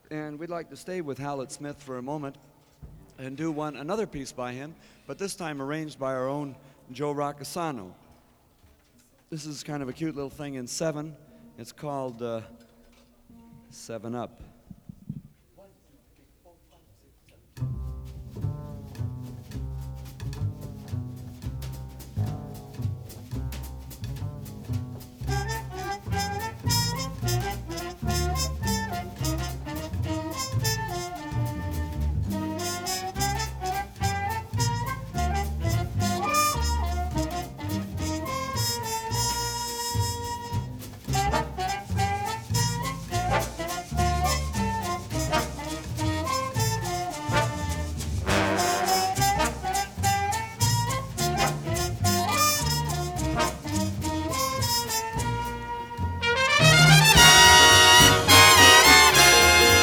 And we'd like to stay with Hallett Smith for a moment and do another piece by him, but this time arranged by our own Joe Racasano. This is kind of a cute little thing in 7. It's called 7 Up.